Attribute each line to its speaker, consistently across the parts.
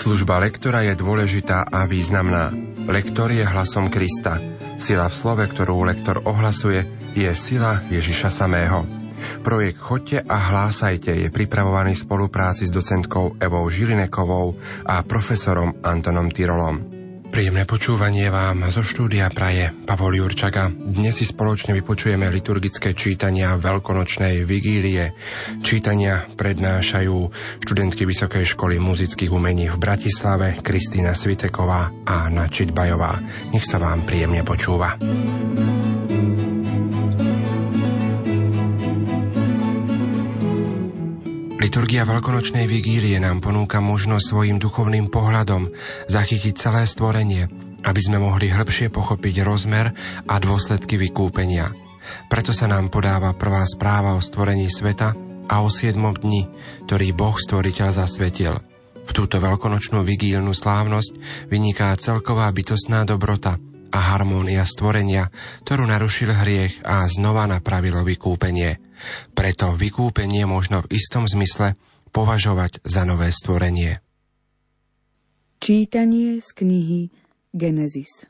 Speaker 1: Služba lektora je dôležitá a významná. Lektor je hlasom Krista. Sila v slove, ktorú lektor ohlasuje, je sila Ježiša samého. Projekt Choďte a hlásajte je pripravovaný v spolupráci s docentkou Evou Žilinekovou a profesorom Antonom Tyrolom. Príjemné počúvanie vám zo štúdia praje Pavol Jurčaga. Dnes si spoločne vypočujeme liturgické čítania Veľkonočnej vigílie. Čítania prednášajú študentky Vysokej školy muzických umení v Bratislave Kristína Sviteková a Anna Čitbajová. Nech sa vám príjemne počúva. Liturgia Veľkonočnej vigílie nám ponúka možnosť svojím duchovným pohľadom zachytiť celé stvorenie, aby sme mohli hĺbšie pochopiť rozmer a dôsledky vykúpenia. Preto sa nám podáva prvá správa o stvorení sveta a o 7. dni, ktorý Boh stvoriteľ zasvetil. V túto veľkonočnú vigílnu slávnosť vyniká celková bytostná dobrota a harmónia stvorenia, ktorú narušil hriech a znova napravilo vykúpenie. Preto vykúpenie možno v istom zmysle považovať za nové stvorenie.
Speaker 2: Čítanie z knihy Genesis.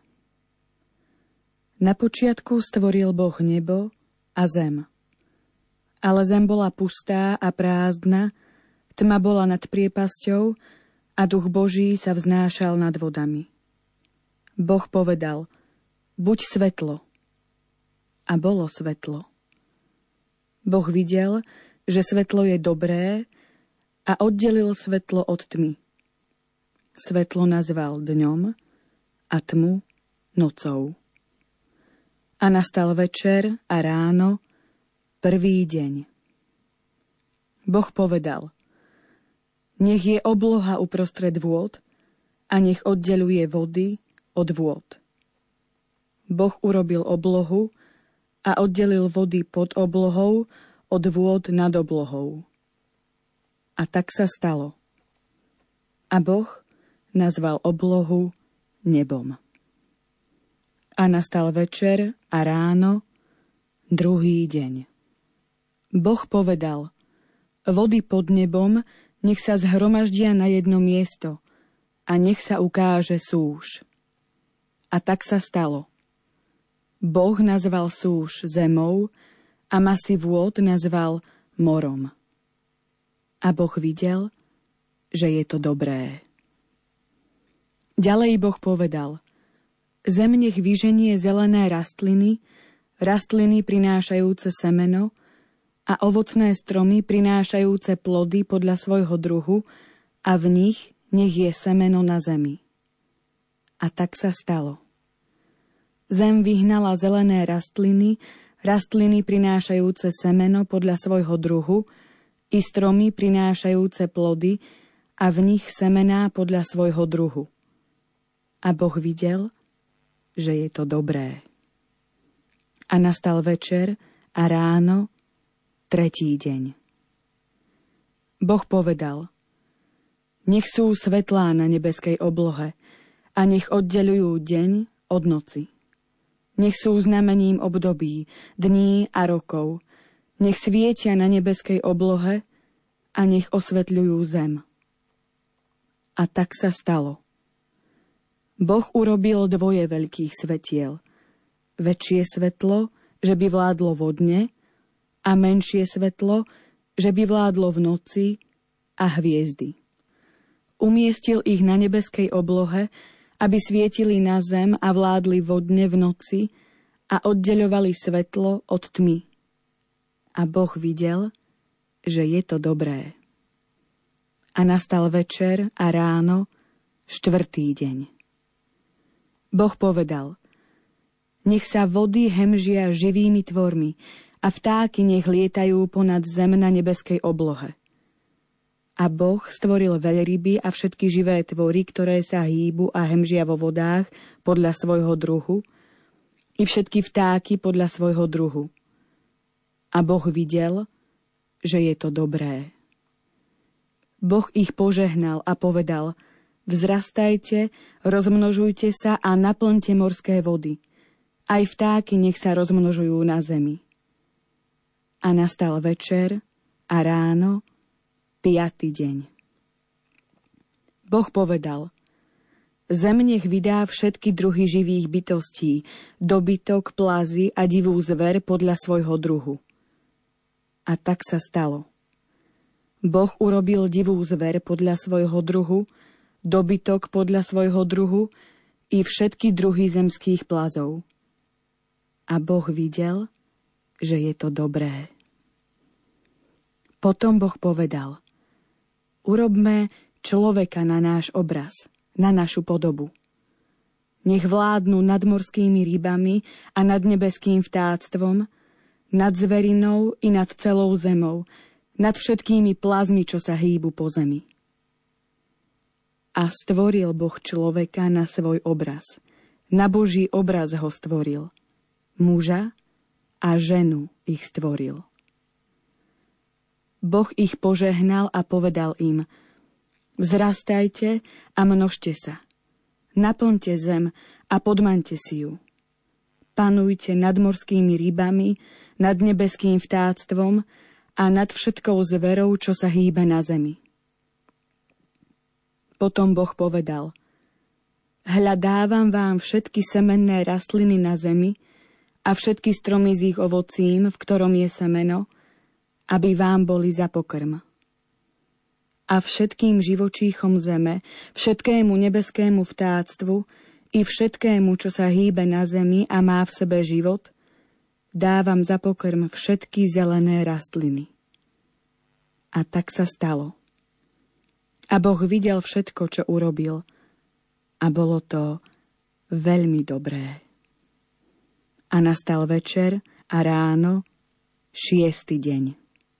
Speaker 2: Na počiatku stvoril Boh nebo a zem. Ale zem bola pustá a prázdna, tma bola nad priepasťou a duch Boží sa vznášal nad vodami. Boh povedal: buď svetlo. A bolo svetlo. Boh videl, že svetlo je dobré a oddelil svetlo od tmy. Svetlo nazval dňom a tmu nocou. A nastal večer a ráno, prvý deň. Boh povedal: nech je obloha uprostred vôd a nech oddeluje vody od vôd. Boh urobil oblohu a oddelil vody pod oblohou od vôd nad oblohou. A tak sa stalo. A Boh nazval oblohu nebom. A nastal večer a ráno, druhý deň. Boh povedal: vody pod nebom nech sa zhromaždia na jedno miesto a nech sa ukáže súš. A tak sa stalo. Boh nazval súš zemou a masy vôd nazval morom. A Boh videl, že je to dobré. Ďalej Boh povedal: zem nech vyženie zelené rastliny, rastliny prinášajúce semeno a ovocné stromy prinášajúce plody podľa svojho druhu a v nich nech je semeno na zemi. A tak sa stalo. Zem vyhnala zelené rastliny, rastliny prinášajúce semeno podľa svojho druhu, i stromy prinášajúce plody a v nich semená podľa svojho druhu. A Boh videl, že je to dobré. A nastal večer a ráno, tretí deň. Boh povedal: nech sú svetlá na nebeskej oblohe a nech oddeľujú deň od noci. Nech sú znamením období, dní a rokov. Nech svietia na nebeskej oblohe a nech osvetľujú zem. A tak sa stalo. Boh urobil dvoje veľkých svetiel. Väčšie svetlo, že by vládlo vodne, a menšie svetlo, že by vládlo v noci a hviezdy. Umiestil ich na nebeskej oblohe, aby svietili na zem a vládli vodne v noci a oddeľovali svetlo od tmy. A Boh videl, že je to dobré. A nastal večer a ráno, štvrtý deň. Boh povedal: nech sa vody hemžia živými tvormi a vtáky nech lietajú ponad zem na nebeskej oblohe. A Boh stvoril veľryby a všetky živé tvory, ktoré sa hýbu a hemžia vo vodách podľa svojho druhu, i všetky vtáky podľa svojho druhu. A Boh videl, že je to dobré. Boh ich požehnal a povedal: vzrastajte, rozmnožujte sa a naplňte morské vody. Aj vtáky nech sa rozmnožujú na zemi. A nastal večer a ráno, 5. deň. Boh povedal: Zem nech vydá všetky druhy živých bytostí, dobytok, plazy a divú zver podľa svojho druhu. A tak sa stalo. Boh urobil divú zver podľa svojho druhu, dobytok podľa svojho druhu i všetky druhy zemských plazov. A Boh videl, že je to dobré. Potom Boh povedal: Urobme človeka na náš obraz, na našu podobu. Nech vládnu nad morskými rybami a nad nebeským vtáctvom, nad zverinou i nad celou zemou, nad všetkými plazmi, čo sa hýbu po zemi. A stvoril Boh človeka na svoj obraz. Na Boží obraz ho stvoril. Muža a ženu ich stvoril. Boh ich požehnal a povedal im: Vzrastajte a množte sa. Naplňte zem a podmaňte si ju. Panujte nad morskými rybami, nad nebeským vtáctvom a nad všetkou zverou, čo sa hýbe na zemi. Potom Boh povedal: Hľa, dávam vám všetky semenné rastliny na zemi a všetky stromy s ich ovocím, v ktorom je semeno, aby vám boli za pokrm. A všetkým živočíchom zeme, všetkému nebeskému vtáctvu i všetkému, čo sa hýbe na zemi a má v sebe život, dávam za pokrm všetky zelené rastliny. A tak sa stalo. A Boh videl všetko, čo urobil, a bolo to veľmi dobré. A nastal večer a ráno, 6. deň.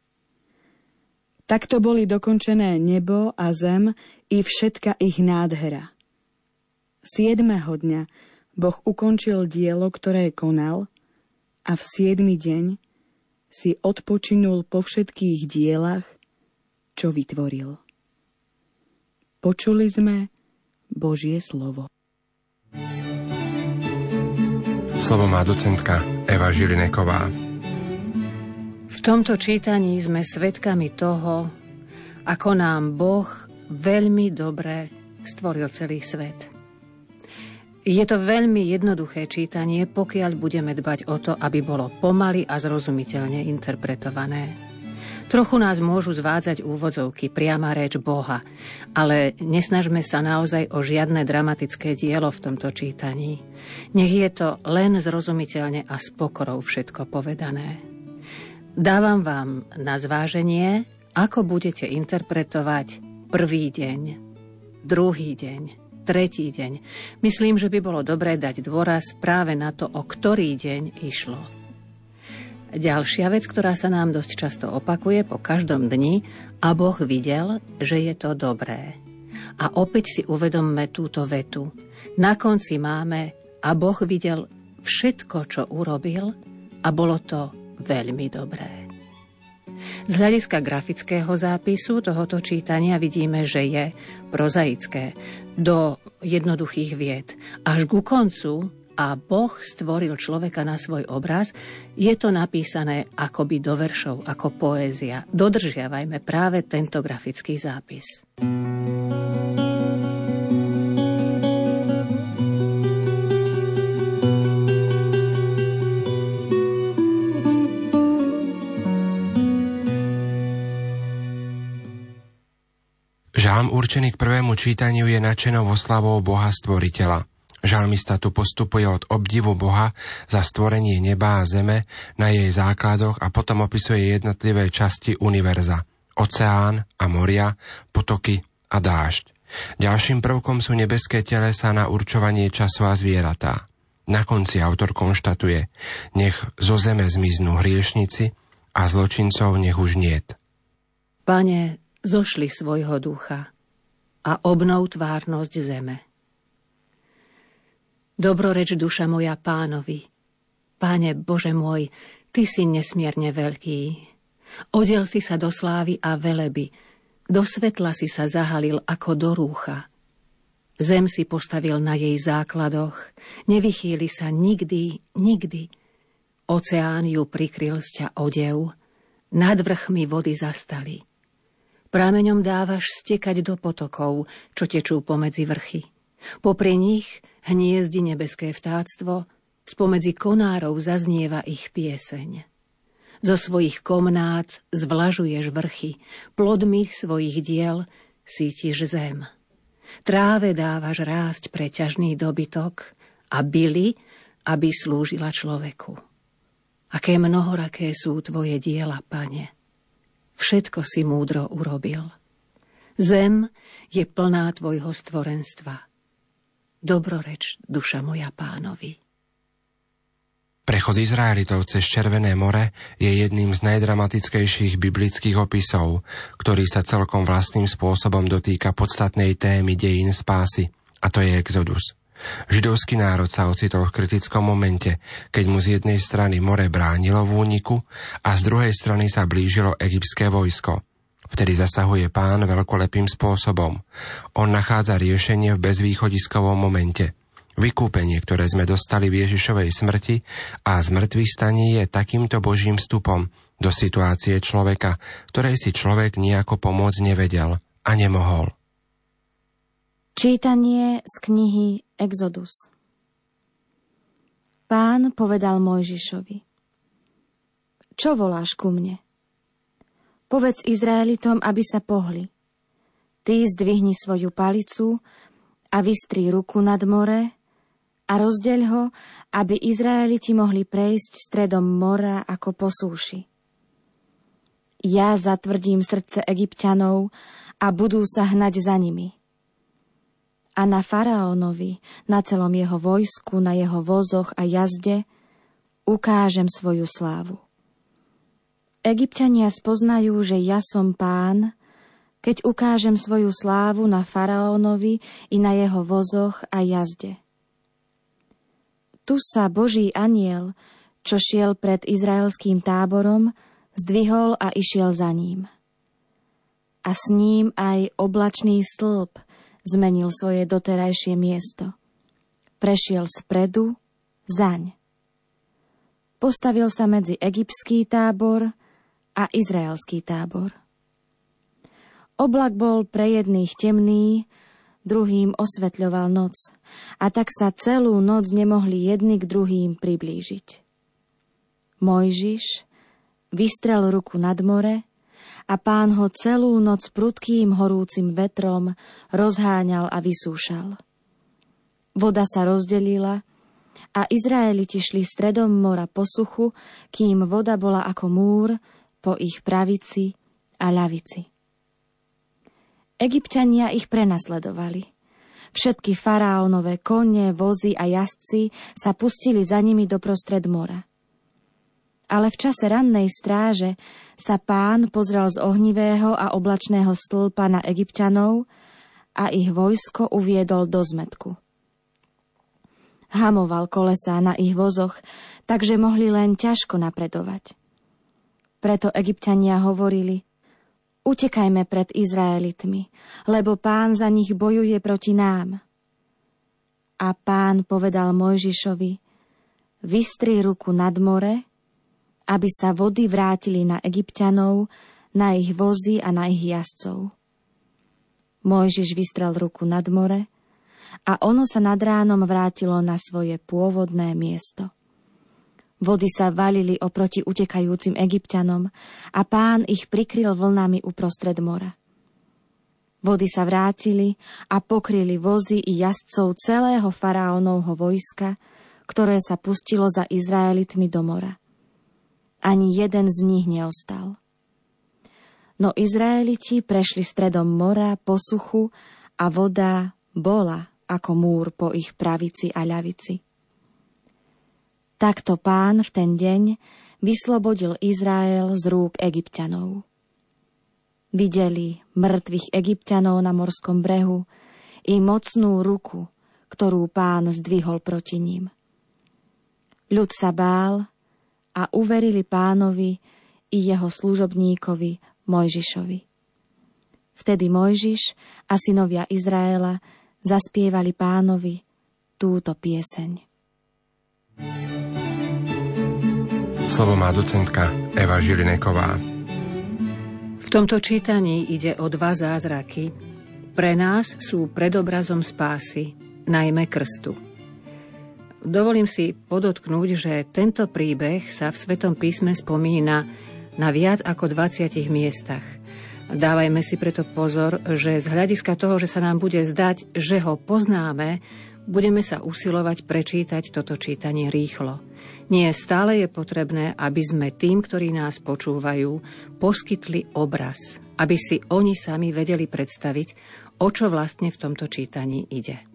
Speaker 2: Takto boli dokončené nebo a zem i všetka ich nádhera. 7. dňa Boh ukončil dielo, ktoré konal, a v 7. deň si odpočinul po všetkých dielach, čo vytvoril. Počuli sme Božie slovo.
Speaker 1: Slovo má docentka Eva Žilineková.
Speaker 3: V tomto čítaní sme svedkami toho, ako nám Boh veľmi dobre stvoril celý svet. Je to veľmi jednoduché čítanie, pokiaľ budeme dbať o to, aby bolo pomaly a zrozumiteľne interpretované. Trochu nás môžu zvádzať úvodzovky, priama reč Boha, ale nesnažme sa naozaj o žiadne dramatické dielo v tomto čítaní. Nech je to len zrozumiteľne a s pokorou všetko povedané. Dávam vám na zváženie, ako budete interpretovať prvý deň, druhý deň, tretí deň. Myslím, že by bolo dobré dať dôraz práve na to, o ktorý deň išlo. Ďalšia vec, ktorá sa nám dosť často opakuje po každom dni: a Boh videl, že je to dobré. A opäť si uvedomme túto vetu. Na konci máme: a Boh videl všetko, čo urobil, a bolo to veľmi dobré. Z hľadiska grafického zápisu tohoto čítania vidíme, že je prozaické, do jednoduchých vied. Až ku koncu: a Boh stvoril človeka na svoj obraz, je to napísané akoby do veršov, ako poézia. Dodržiavajme práve tento grafický zápis.
Speaker 1: Žalm určený k prvému čítaniu je nadšenou oslavou Boha Stvoriteľa. Žalmista tu postupuje od obdivu Boha za stvorenie neba a zeme na jej základoch a potom opisuje jednotlivé časti univerza: oceán a moria, potoky a dážď. Ďalším prvkom sú nebeské telesá na určovanie času a zvieratá. Na konci autor konštatuje: nech zo zeme zmiznú hriešnici a zločincov nech už niet.
Speaker 3: Pane, zošli svojho ducha a obnov tvárnosť zeme. Dobroreč duša moja Pánovi. Páne Bože môj, Ty si nesmierne veľký. Odiel si sa do slávy a veleby, do svetla si sa zahalil ako do rúcha. Zem si postavil na jej základoch, nevychýli sa nikdy, nikdy. Oceán ju prikryl z ťa odev, nad vrchmi vody zastali. Prámeňom dávaš stekať do potokov, čo tečú pomedzi vrchy. Popri nich hniezdi nebeské vtáctvo, spomedzi konárov zaznieva ich pieseň. Zo svojich komnát zvlažuješ vrchy, plodmi svojich diel sítiš zem. Tráve dávaš rásť pre ťažný dobytok a bili, aby slúžila človeku. Aké mnohoraké sú tvoje diela, Pane. Všetko si múdro urobil. Zem je plná tvojho stvorenstva. Dobroreč, duša moja Pánovi.
Speaker 1: Prechod Izraelitov cez Červené more je jedným z najdramatickejších biblických opisov, ktorý sa celkom vlastným spôsobom dotýka podstatnej témy dejín spásy, a to je Exodus. Židovský národ sa ocitol v kritickom momente, keď mu z jednej strany more bránilo v úniku a z druhej strany sa blížilo egyptské vojsko. Vtedy zasahuje Pán veľkolepým spôsobom. On nachádza riešenie v bezvýchodiskovom momente. Vykúpenie, ktoré sme dostali v Ježišovej smrti a zmrtvých staní, je takýmto Božím vstupom do situácie človeka, ktorej si človek nejako pomôcť nevedel a nemohol.
Speaker 2: Čítanie z knihy Exodus. Pán povedal Mojžišovi: Čo voláš ku mne? Povedz Izraelitom, aby sa pohli. Ty zdvihni svoju palicu a vystri ruku nad more a rozdeľ ho, aby Izraeliti mohli prejsť stredom mora ako po súši. Ja zatvrdím srdce Egypťanov a budú sa hnať za nimi. A na faraónovi, na celom jeho vojsku, na jeho vozoch a jazde ukážem svoju slávu. Egypťania spoznajú, že ja som Pán, keď ukážem svoju slávu na faraónovi i na jeho vozoch a jazde. Tu sa Boží anjel, čo šiel pred izraelským táborom, zdvihol a išiel za ním. A s ním aj oblačný stĺp zmenil svoje doterajšie miesto. Prešiel spredu zaň. Postavil sa medzi egyptský tábor a izraelský tábor. Oblak bol pre jedných temný, druhým osvetľoval noc, a tak sa celú noc nemohli jedni k druhým priblížiť. Mojžiš vystrel ruku nad more a Pán ho celú noc prudkým horúcim vetrom rozháňal a vysúšal. Voda sa rozdelila a Izraeliti šli stredom mora po suchu, kým voda bola ako múr po ich pravici a ľavici. Egypťania ich prenasledovali. Všetky faraónové kone, vozy a jazdci sa pustili za nimi doprostred mora. Ale v čase rannej stráže sa Pán pozrel z ohnivého a oblačného stĺpa na Egypťanov a ich vojsko uviedol do zmätku. Hamoval kolesá na ich vozoch, takže mohli len ťažko napredovať. Preto Egypťania hovorili: Utekajme pred Izraelitmi, lebo Pán za nich bojuje proti nám. A Pán povedal Mojžišovi: Vystri ruku nad more, aby sa vody vrátili na Egypťanov, na ich vozy a na ich jazdcov. Mojžiš vystrel ruku nad more a ono sa nad ránom vrátilo na svoje pôvodné miesto. Vody sa valili oproti utekajúcim Egypťanom a Pán ich prikryl vlnami uprostred mora. Vody sa vrátili a pokryli vozy i jazdcov celého faraónovho vojska, ktoré sa pustilo za Izraelitmi do mora. Ani jeden z nich neostal. No Izraeliti prešli stredom mora po suchu a voda bola ako múr po ich pravici a ľavici. Takto Pán v ten deň vyslobodil Izrael z rúk Egypťanov. Videli mŕtvych Egypťanov na morskom brehu i mocnú ruku, ktorú Pán zdvihol proti ním. Ľud sa bál a uverili Pánovi i jeho služobníkovi Mojžišovi. Vtedy Mojžiš a synovia Izraela zaspievali Pánovi túto pieseň.
Speaker 1: Slovo má docentka Eva Žilineková.
Speaker 4: V
Speaker 3: tomto čítaní ide o dva zázraky. Pre nás sú predobrazom spásy, najmä krstu. Dovolím si podotknúť, že tento príbeh sa v Svetom písme spomína na viac ako 20 miestach. Dávajme si preto pozor, že z hľadiska toho, že sa nám bude zdať, že ho poznáme, budeme sa usilovať prečítať toto čítanie rýchlo. Nie stále je potrebné, aby sme tým, ktorí nás počúvajú, poskytli obraz, aby si oni sami vedeli predstaviť, o čo vlastne v tomto čítaní ide.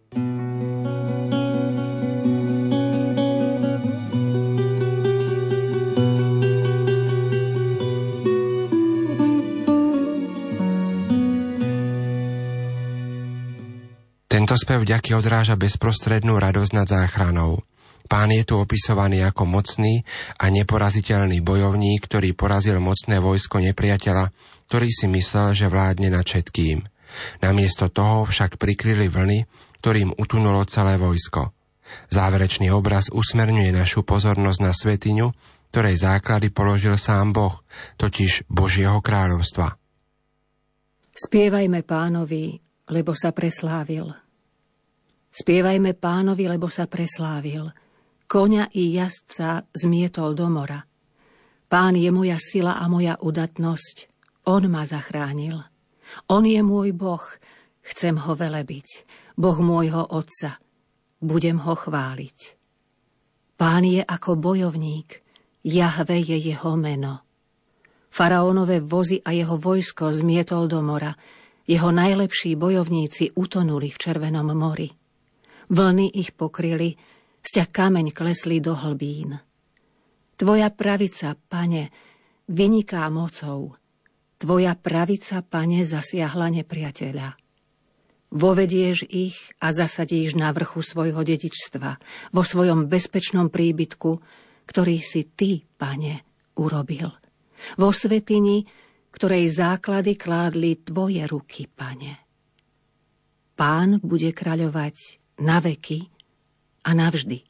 Speaker 1: Tento spev vďaky odráža bezprostrednú radosť nad záchranou. Pán je tu opisovaný ako mocný a neporaziteľný bojovník, ktorý porazil mocné vojsko nepriateľa, ktorý si myslel, že vládne nad všetkým. Namiesto toho však prikryli vlny, ktorým utunulo celé vojsko. Záverečný obraz usmerňuje našu pozornosť na svätyňu, ktorej základy položil sám Boh, totiž Božieho kráľovstva.
Speaker 3: Spievajme Pánovi, lebo sa preslávil. Spievajme Pánovi, lebo sa preslávil. Koňa i jazdca zmietol do mora. Pán je moja sila a moja udatnosť. On ma zachránil. On je môj Boh. Chcem ho velebiť. Boh môjho otca. Budem ho chváliť. Pán je ako bojovník. Jahve je jeho meno. Faraónove vozy a jeho vojsko zmietol do mora. Jeho najlepší bojovníci utonuli v Červenom mori. Vlny ich pokryli, sťa kameň klesli do hlbín. Tvoja pravica, Pane, vyniká mocou. Tvoja pravica, Pane, zasiahla nepriateľa. Vovedieš ich a zasadíš na vrchu svojho dedičstva, vo svojom bezpečnom príbytku, ktorý si Ty, Pane, urobil. Vo svätyni, ktorej základy kládli Tvoje ruky, Pane. Pán bude kráľovať na veky a navždy.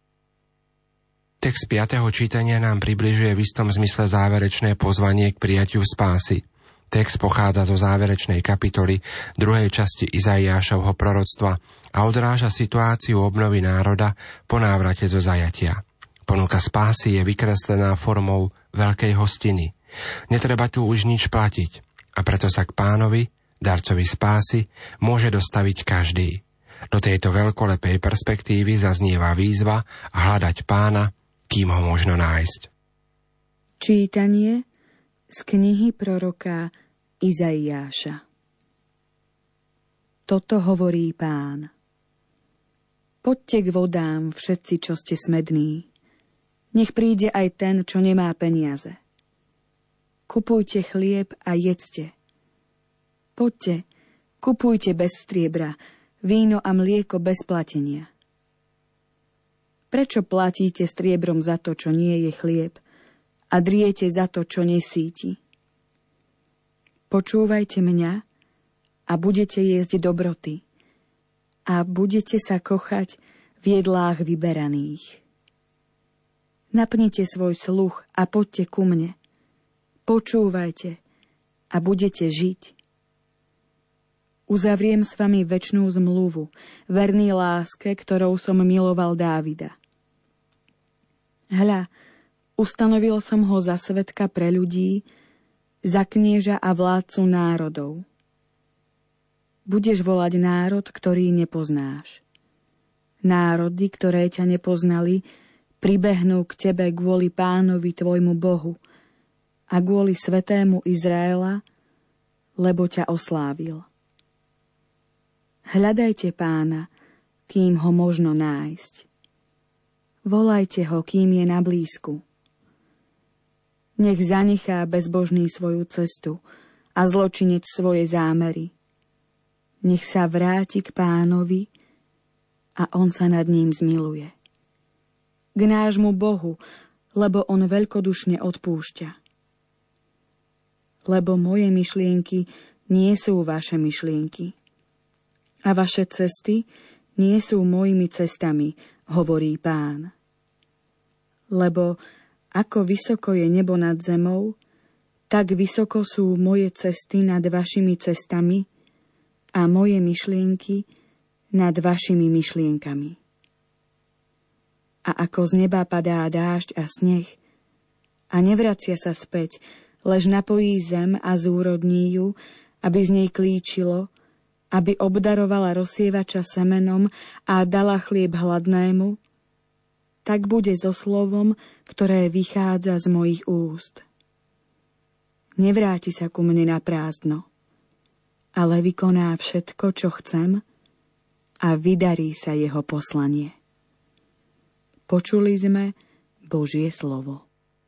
Speaker 1: Text 5. čítania nám približuje v istom zmysle záverečné pozvanie k prijatiu spásy. Text pochádza zo záverečnej kapitoly 2. časti Izaiášovho proroctva a odráža situáciu obnovy národa po návrate zo zajatia. Ponuka spásy je vykreslená formou veľkej hostiny. Netreba tu už nič platiť a preto sa k Pánovi, darcovi spásy, môže dostaviť každý. Do tejto veľkolepej perspektívy zaznieva výzva a hľadať Pána, kým ho možno nájsť.
Speaker 2: Čítanie z knihy proroka Izaiáša. Toto hovorí Pán. Poďte k vodám, všetci, čo ste smední. Nech príde aj ten, čo nemá peniaze. Kupujte chlieb a jedzte. Poďte, kupujte bez striebra, víno a mlieko bez platenia. Prečo platíte striebrom za to, čo nie je chlieb, a driete za to, čo nesíti? Počúvajte mňa a budete jesť dobroty a budete sa kochať v jedlách vyberaných. Napnite svoj sluch a poďte ku mne. Počúvajte a budete žiť. Uzavriem s vami večnú zmluvu, verný láske, ktorou som miloval Dávida. Hľa, ustanovil som ho za svedka pre ľudí, za knieža a vládcu národov. Budeš volať národ, ktorý nepoznáš. Národy, ktoré ťa nepoznali, pribehnú k tebe kvôli Pánovi tvojmu Bohu a kvôli Svätému Izraela, lebo ťa oslávil. Hľadajte Pána, kým ho možno nájsť. Volajte ho, kým je na blízku. Nech zanechá bezbožný svoju cestu a zločinec svoje zámery. Nech sa vráti k Pánovi a on sa nad ním zmiluje. K nášmu Bohu, lebo on veľkodušne odpúšťa. Lebo moje myšlienky nie sú vaše myšlienky. A vaše cesty nie sú mojimi cestami, hovorí Pán. Lebo ako vysoko je nebo nad zemou, Tak vysoko sú moje cesty nad vašimi cestami a moje myšlienky nad vašimi myšlienkami. A ako z neba padá dážď a sneh a nevracia sa späť, lež napojí zem a zúrodní ju, aby z nej klíčilo, aby obdarovala rozsievača semenom a dala chlieb hladnému, tak bude so slovom, ktoré vychádza z mojich úst. Nevráti sa ku mne na prázdno, ale vykoná všetko, čo chcem a vydarí sa jeho poslanie. Počuli sme Božie slovo.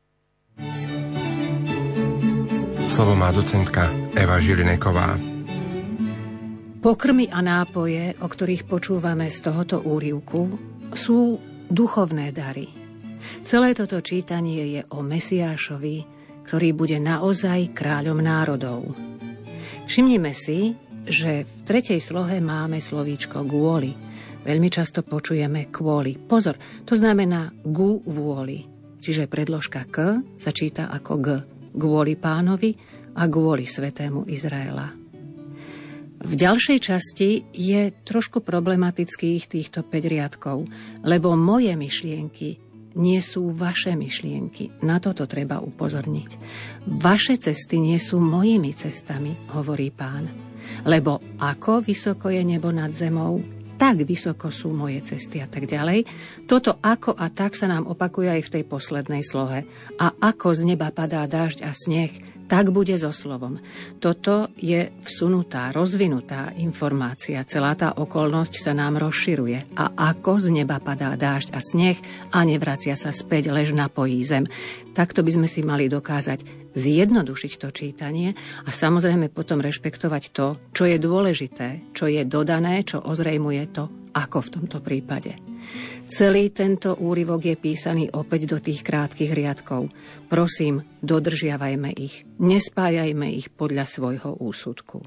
Speaker 1: Slovo má docentka Eva Žilineková.
Speaker 3: Pokrmy a nápoje, o ktorých počúvame z tohoto úryvku, sú duchovné dary. Celé toto čítanie je o Mesiášovi, ktorý bude naozaj kráľom národov. Všimnime si, že v 3. slohe máme slovíčko kvôli. Veľmi často počujeme kvôli. Pozor, to znamená ku vôli. Čiže predložka k sa číta ako g. Kvôli Pánovi a kvôli Svätému Izraela. V ďalšej časti je trošku problematických týchto 5 riadkov, lebo moje myšlienky nie sú vaše myšlienky. Na toto treba upozorniť. Vaše cesty nie sú mojimi cestami, hovorí Pán. Lebo ako vysoko je nebo nad zemou, tak vysoko sú moje cesty a tak ďalej. Toto ako a tak sa nám opakuje aj v tej poslednej slohe. A ako z neba padá dážď a sneh, tak bude so slovom. Toto je vsunutá, rozvinutá informácia. Celá tá okolnosť sa nám rozširuje. A ako z neba padá dážď a sneh a nevracia sa späť, lež napojí zem. Takto by sme si mali dokázať zjednodušiť to čítanie a samozrejme potom rešpektovať to, čo je dôležité, čo je dodané, čo ozrejmuje to, ako v tomto prípade. Celý tento úryvok je písaný opäť do tých krátkych riadkov. Prosím, dodržiavajme ich, nespájajme ich podľa svojho úsudku.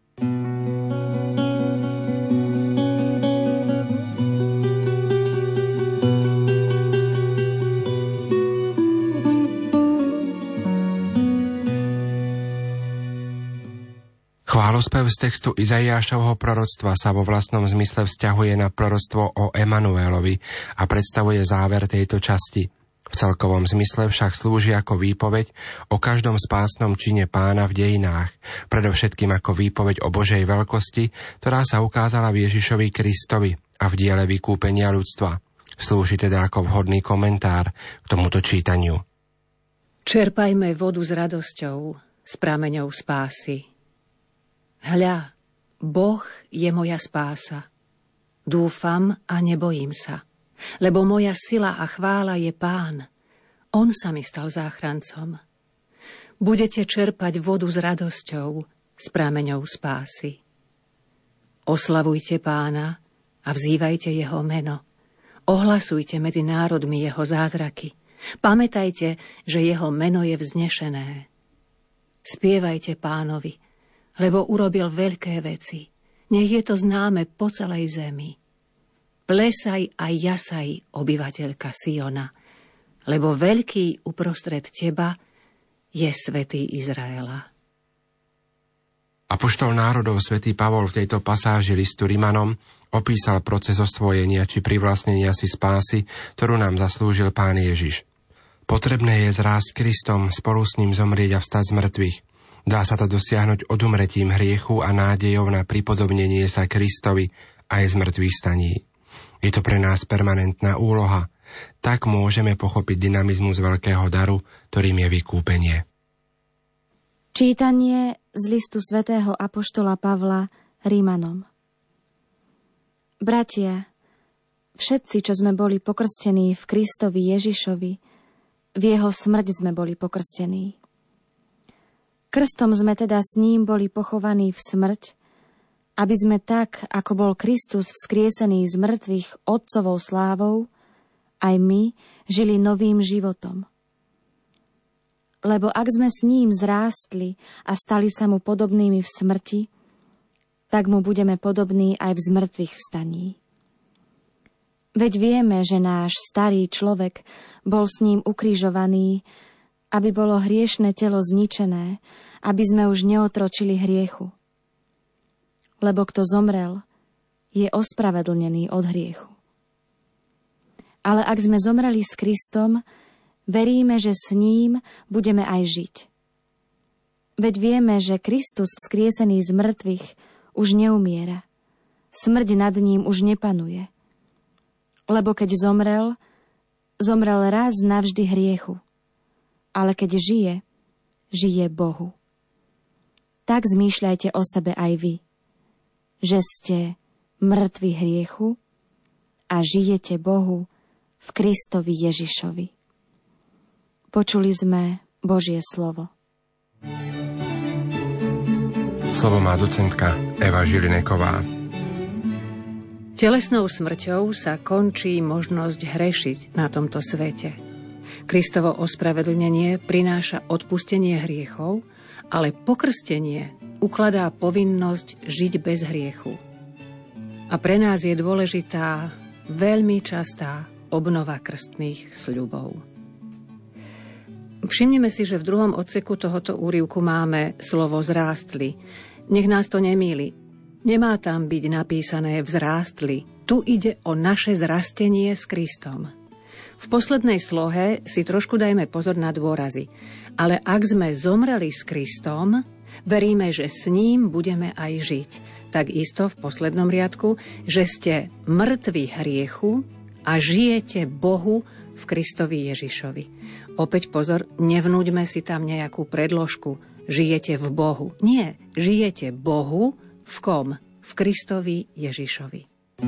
Speaker 1: Chválospev z textu Izaiášovho proroctva sa vo vlastnom zmysle vzťahuje na proroctvo o Emanuelovi a predstavuje záver tejto časti. V celkovom zmysle však slúži ako výpoveď o každom spásnom čine Pána v dejinách, predovšetkým ako výpoveď o Božej veľkosti, ktorá sa ukázala v Ježišovi Kristovi a v diele vykúpenia ľudstva. Slúži teda ako vhodný komentár k tomuto čítaniu.
Speaker 3: Čerpajme vodu s radosťou, s prameňou spásy. Hľa, Boh je moja spása. Dúfam a nebojím sa, lebo moja sila a chvála je Pán. On sa mi stal záchrancom. Budete čerpať vodu s radosťou, s prameňou spásy. Oslavujte Pána a vzývajte jeho meno. Ohlasujte medzi národmi jeho zázraky. Pamätajte, že jeho meno je vznešené. Spievajte Pánovi, lebo urobil veľké veci. Nech je to známe po celej zemi. Plesaj a jasaj, obyvateľka Siona, lebo veľký uprostred teba je svätý Izraela.
Speaker 1: Apoštol národov svätý Pavol v tejto pasáži listu Rimanom opísal proces osvojenia či privlastnenia si spásy, ktorú nám zaslúžil Pán Ježiš. Potrebné je zrásť Kristom, spolu s ním zomrieť a vstať z mŕtvych. Dá sa to dosiahnuť odumretím hriechu a nádejou na pripodobnenie sa Kristovi aj z mŕtvych staní. Je to pre nás permanentná úloha. Tak môžeme pochopiť dynamizmus veľkého daru, ktorým je vykúpenie.
Speaker 4: Čítanie z listu svätého apoštola Pavla Rimanom. Bratia, všetci, čo sme boli pokrstení v Kristovi Ježišovi, v jeho smrť sme boli pokrstení. Krstom sme teda s ním boli pochovaní v smrť, aby sme tak, ako bol Kristus vzkriesený z mŕtvych Otcovou slávou, aj my žili novým životom. Lebo ak sme s ním zrástli a stali sa mu podobnými v smrti, tak mu budeme podobní aj v zmrtvých vstaní. Veď vieme, že náš starý človek bol s ním ukrižovaný, aby bolo hriešne telo zničené, aby sme už neotročili hriechu. Lebo kto zomrel, je ospravedlnený od hriechu. Ale ak sme zomreli s Kristom, veríme, že s ním budeme aj žiť. Veď vieme, že Kristus vzkriesený z mŕtvych už neumiera. Smrť nad ním už nepanuje. Lebo keď zomrel raz navždy hriechu. Ale keď žije Bohu. Tak zmýšľajte o sebe aj vy, že ste mŕtvi hriechu a žijete Bohu v Kristovi Ježišovi. Počuli sme Božie slovo.
Speaker 1: Slovo má docentka Eva Žilineková.
Speaker 3: Telesnou smrťou sa končí možnosť hrešiť na tomto svete. Kristovo ospravedlnenie prináša odpustenie hriechov, ale pokrstenie ukladá povinnosť žiť bez hriechu. A pre nás je dôležitá veľmi častá obnova krstných sľubov. Všimnime si, že v 2. odseku tohoto úryvku máme slovo zrástli. Nech nás to nemýli. Nemá tam byť napísané vzrástli. Tu ide o naše zrastenie s Kristom. V poslednej slohe si trošku dajme pozor na dôrazy. Ale ak sme zomreli s Kristom, veríme, že s ním budeme aj žiť. Takisto v poslednom riadku, že ste mŕtvi hriechu a žijete Bohu v Kristovi Ježišovi. Opäť pozor, nevnúďme si tam nejakú predložku. Žijete v Bohu. Nie, žijete Bohu v kom? V Kristovi Ježišovi.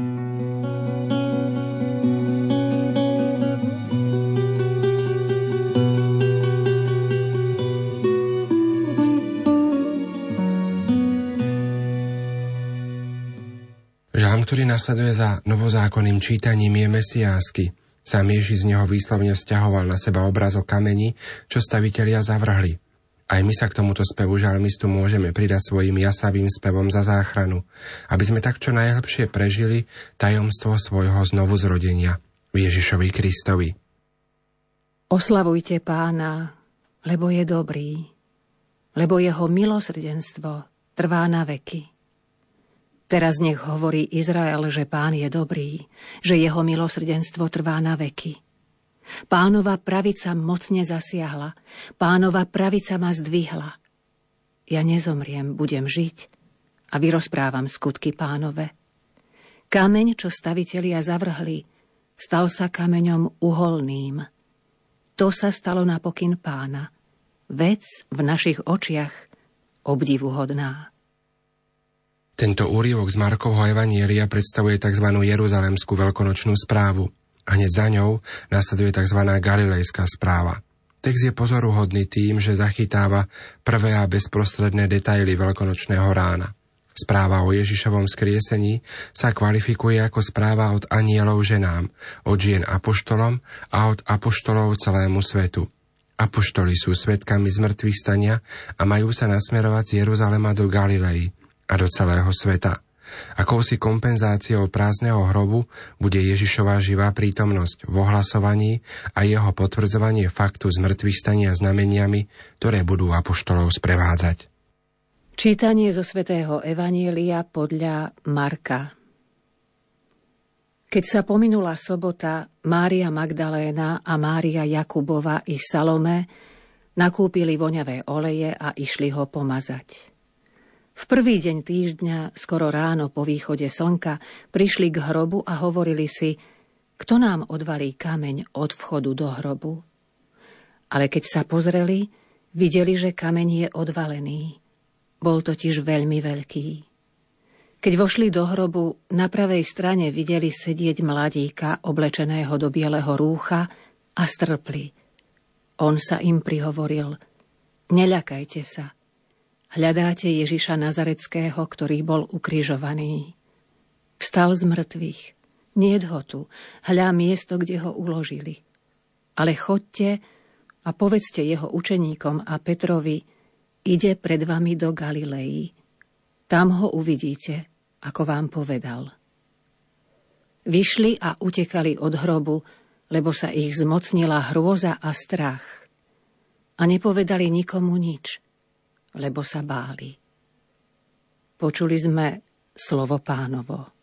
Speaker 1: Žalm, ktorý nasleduje za novozákonným čítaním, je mesiánsky. Sám Ježiš z neho výslovne vzťahoval na seba obraz o kameni, čo stavitelia zavrhli. Aj my sa k tomuto spevu žalmistu môžeme pridať svojim jasavým spevom za záchranu, aby sme tak čo najlepšie prežili tajomstvo svojho znovuzrodenia v Ježišovi Kristovi.
Speaker 3: Oslavujte Pána, lebo je dobrý, lebo jeho milosrdenstvo trvá na veky. Teraz nech hovorí Izrael, že Pán je dobrý, že jeho milosrdenstvo trvá na veky. Pánova pravica mocne zasiahla, Pánova pravica ma zdvihla. Ja nezomriem, budem žiť a vyrozprávam skutky Pánove. Kameň, čo stavitelia zavrhli, stal sa kameňom uholným. To sa stalo na pokyn Pána. Vec v našich očiach obdivuhodná.
Speaker 1: Tento úryvok z Markovho evanjelia predstavuje tzv. Jeruzalemskú veľkonočnú správu. A hneď za ňou nasleduje tzv. Galilejská správa. Text je pozoruhodný tým, že zachytáva prvé a bezprostredné detaily veľkonočného rána. Správa o Ježišovom skriesení sa kvalifikuje ako správa od anjelov ženám, od žien apoštolom a od apoštolov celému svetu. Apoštoli sú svedkami zmrtvých stania a majú sa nasmerovať z Jeruzalema do Galilei a do celého sveta. Akousi kompenzáciou prázdneho hrobu bude Ježišova živá prítomnosť v ohlasovaní a jeho potvrdzovanie faktu zmrtvých stania znameniami, ktoré budú apoštolov sprevádzať.
Speaker 3: Čítanie zo svätého Evanjelia podľa Marka. Keď sa pominula sobota, Mária Magdaléna a Mária Jakubova i Salome nakúpili voňavé oleje a išli ho pomazať. V prvý deň týždňa, skoro ráno po východe slnka, prišli k hrobu a hovorili si, kto nám odvalí kameň od vchodu do hrobu. Ale keď sa pozreli, videli, že kameň je odvalený. Bol totiž veľmi veľký. Keď vošli do hrobu, na pravej strane videli sedieť mladíka, oblečeného do bieleho rúcha, a strpli. On sa im prihovoril, neľakajte sa. Hľadáte Ježiša Nazareckého, ktorý bol ukrižovaný. Vstal z mŕtvych. Niet ho tu. Hľa miesto, kde ho uložili. Ale choďte a povedzte jeho učeníkom a Petrovi, ide pred vami do Galilei. Tam ho uvidíte, ako vám povedal. Vyšli a utekali od hrobu, lebo sa ich zmocnila hrôza a strach. a nepovedali nikomu nič, lebo sa báli. Počuli sme slovo Pánovo.